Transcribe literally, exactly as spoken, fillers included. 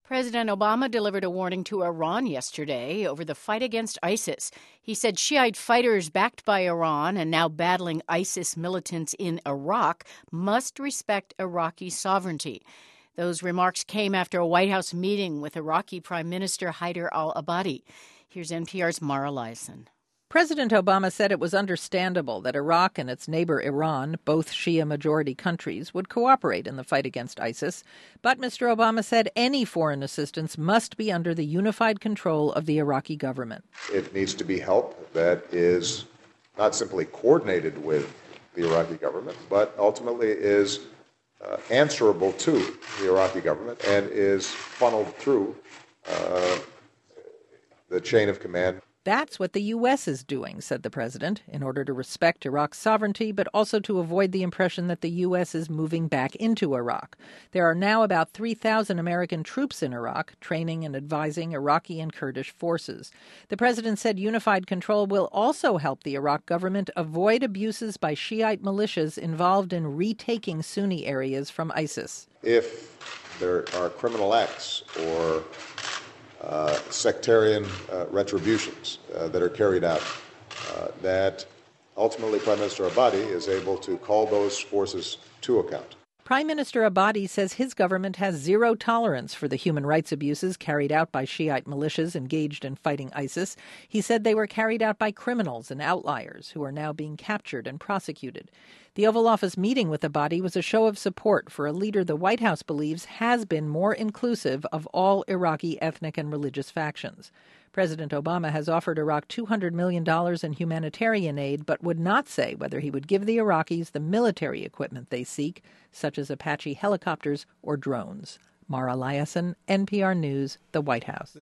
President Obama delivered a warning to Iran yesterday over the fight against ISIS. He said Shiite fighters backed by Iran and now battling ISIS militants in Iraq must respect Iraqi sovereignty. Those remarks came after a White House meeting with Iraqi Prime Minister Haider al-Abadi. Here's N P R's Mara Liasson. President Obama said it was understandable that Iraq and its neighbor Iran, both Shia-majority countries, would cooperate in the fight against ISIS. But Mister Obama said any foreign assistance must be under the unified control of the Iraqi government. It needs to be help that is not simply coordinated with the Iraqi government, but ultimately is uh, answerable to the Iraqi government and is funneled through uh, the chain of command. That's what the U S is doing, said the president, in order to respect Iraq's sovereignty, but also to avoid the impression that the U S is moving back into Iraq. There are now about three thousand American troops in Iraq, training and advising Iraqi and Kurdish forces. The president said unified control will also help the Iraq government avoid abuses by Shiite militias involved in retaking Sunni areas from ISIS. If there are criminal acts or Uh, sectarian uh, retributions uh, that are carried out, uh, that ultimately Prime Minister Abadi is able to call those forces to account. Prime Minister Abadi says his government has zero tolerance for the human rights abuses carried out by Shiite militias engaged in fighting ISIS. He said they were carried out by criminals and outliers who are now being captured and prosecuted. The Oval Office meeting with Abadi was a show of support for a leader the White House believes has been more inclusive of all Iraqi ethnic and religious factions. President Obama has offered Iraq two hundred million dollars in humanitarian aid, but would not say whether he would give the Iraqis the military equipment they seek, such as Apache helicopters or drones. Mara Liasson, N P R News, the White House.